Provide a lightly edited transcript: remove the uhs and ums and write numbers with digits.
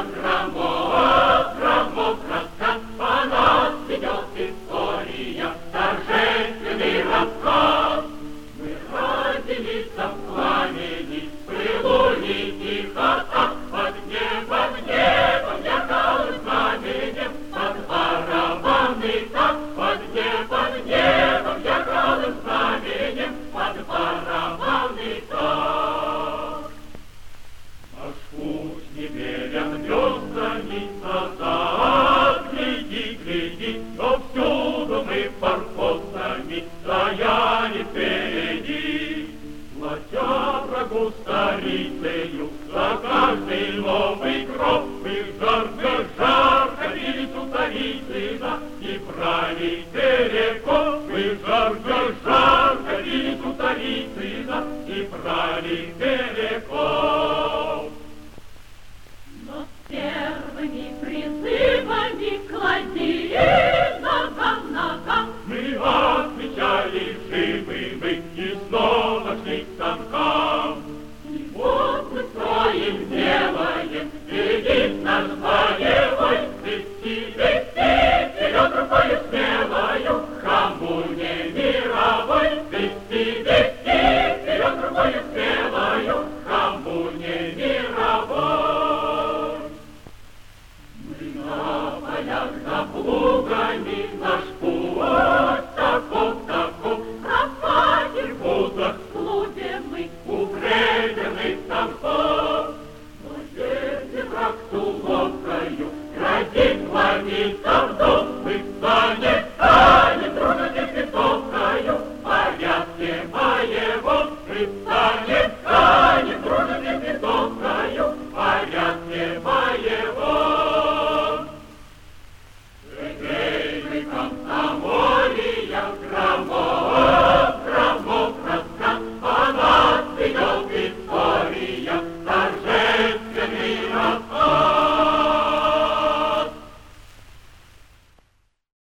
громов, громов раскат, по нас ведет история, торжественный рассказ. Мы родились в пламени, в пылу и тихота, под небом яркалым знаменем, под барабанный так, под небом яркалым знаменем, под барабанный так. Наш путь не верен звездами назад, гляди, гляди, но всюду мы форпостами стояли впереди. Платя врагу старицею за каждый новый кров, мы жарко бились у Царицына и брали Тереков. Мы жарко бились у Царицына и брали Тереков. Но с первыми призывами клади нога мы отвечали живы и снова шли к станкам. И вот мы строим, делаем, видит наш боевой, вести, вперед рукою смелою, коммуне мировой, вести, вперед рукою смелою, коммуне мировой. Мы на полях за плугами, наш путь таков, пропадем в путах, Слудим мы, укрепленных станков. Но если враг туловкою грозит вломиться в дом, мы станем дружно винтовкою, в порядке боевом мы станем